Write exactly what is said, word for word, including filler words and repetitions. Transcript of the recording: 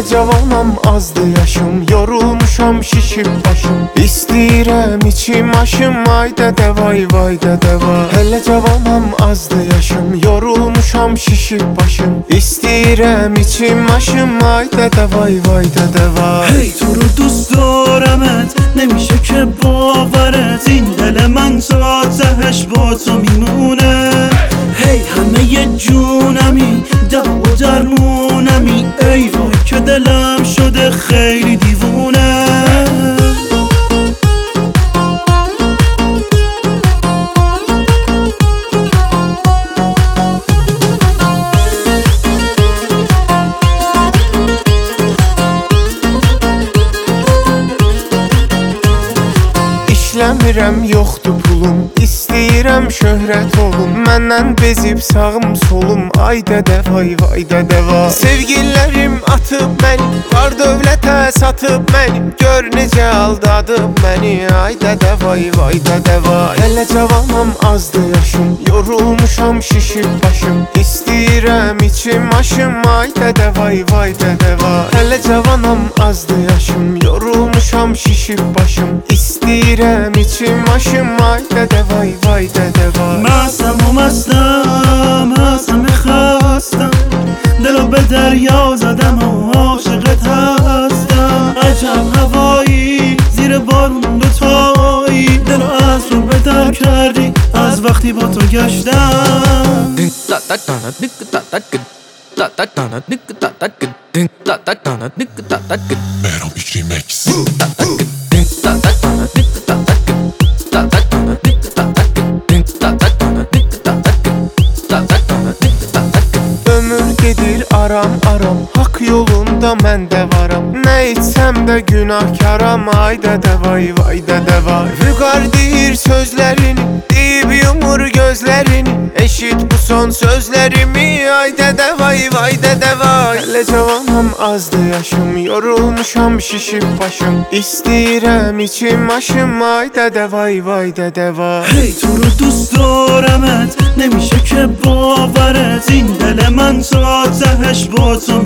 Hələ cavanam, azdı yaşım, yorulmuşam, şişib başım. İstəyirəm içim aşım, ay dədə vay vay dədə vay. Hələ cavanam, azdı yaşım, yorulmuşam, şişib başım. İstəyirəm içim aşım, ay dədə vay vay dədə vay. هی تو رو دوست دارمت، نمیشه که باورت، این دل من تا تهش با تو میمونه. هی همه ی جونمی، دوا و درمونمی، ای وای که دلم شده خیلی دیوونه. İşləmirəm, yoxdur pulum, istəyirəm şöhrət olum. Məndən bezib sağım solum, ay dədə vay vay dədə vay. Sevgililərim atıb məni, var dövlətə satıb məni. Gör necə aldadıb məni, ay dədə vay vay dədə vay. Hələ cavanam, azdı yaşım, yorulmuşam, şişib başım. İstəyirəm içim aşım, ay dədə vay vay dədə vay. Hələ cavanam, azdı yaşım, yorulmuşam, şişib başım. İstəyirəm içim aşım, ay dədə vay vay dədə vay. مستم و مستم، هستم خستم، دلو به دریا زدم و عاشقت هستم. عجب هوایی، زیر بارون دوتایی، دلو از رو به در کردی از وقتی با تو گشتم. Meron Beach Remix. Ömür gedir aram aram, hak yolunda mən də varam. Nə etsəm də günahkaram, ay dədə vay vay dədə vay. Vüqar deyir sözlərini, deyib yumur gözlərini. Eşit bu son sözlərimi, ay dədə vay vay dədə vay. Hələ cavanam, azdı yaşım, yorulmuşam, şişib başım. İstəyirəm içim aşım, ay dədə vay vay dədə vay. هی تو رو دوست دارمت، نمیشه که باورت، این دل من تا تهش با تو